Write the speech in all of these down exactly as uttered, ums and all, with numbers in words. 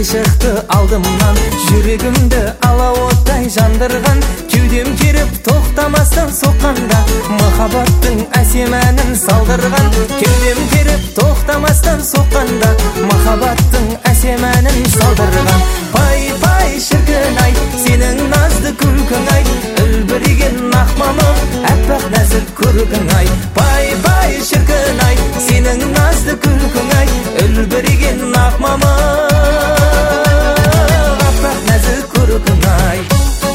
шықты алдымнан, жүрегімді алауыттай жандырған, кеудем керіп тоқтамастан соққанда, махаббаттың әсем әнін салдырған. Кеудем керіп тоқтамастан соққанда, махаббаттың әсем әнін салдырған. Пай пай шіркін ай, сенің назды күлкің ай, үлбіреген ақ мамық, әппақ нәзік көркің ай. Пай пай шіркін ай, сенің назды күлкің ай, үлбіреген ақ мамық, әппақ нәзік көркің ай.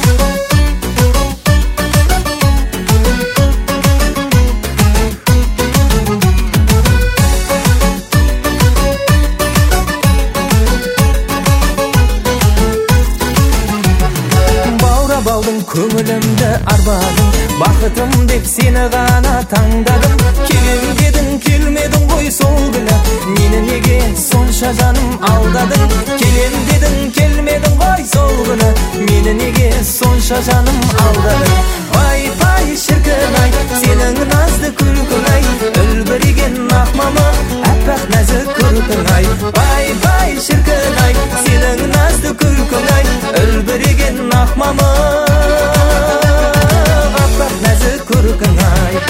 Балдың көңілімді арбадың, бақытым деп сені ғана таңдадым. Келем дедің, келмедің ғой сол күні, мені неге сонша жаным алдадың? Келем дедің, келмедің ғой сол күні, мені неге сонша жаным алдадың? Пай пай шіркін ай, сенің назды күлкің ай, үлбіреген ақ мамық, әппақ нәзік көркің ай. Пай пай шіркін ай, сенің назды күлкің ай, үлбіреген ақ мамық, әппақ нәзік көркің ай.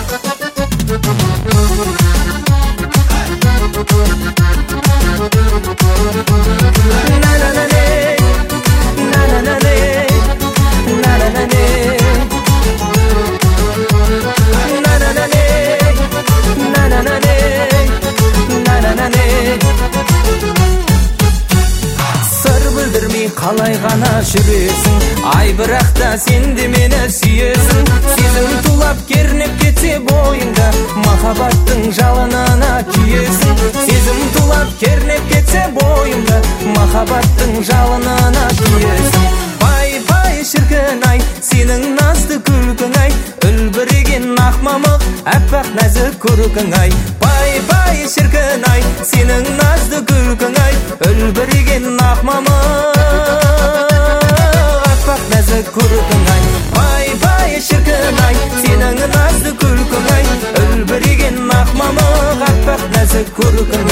Қалай ғана жүресің, ай бірақ та сен де мені сүйесің. Сезім тулап кернеп кетсе бойыңда, махаббаттың жалынына күйесің. Сезім тулап кернеп кетсе бойыңда, махаббаттың жалынына күйесің. Пай пай шіркін ай, сенің назды күлкің ай, үлбіреген ақ мамық, әппақ нәзік көркің ай. Пай пай шіркін ай, сенің назды күлкің ай, үлбіреген ақ мамық, әппақ нәзік көркің ай. Пай пай шіркін ай, сенің назды күлкің ай, үлбіреген ақ мамық, әппақ нәзік көркің